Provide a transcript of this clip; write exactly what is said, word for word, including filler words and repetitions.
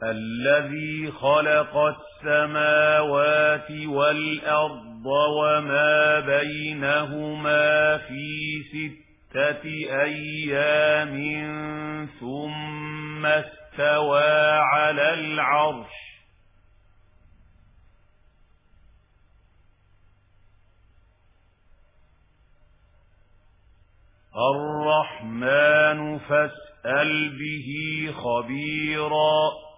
الذي خلق السماوات والأرض وما بينهما في ستة أيام ثم استوى على العرش الرحمن فاسأل به خبيرا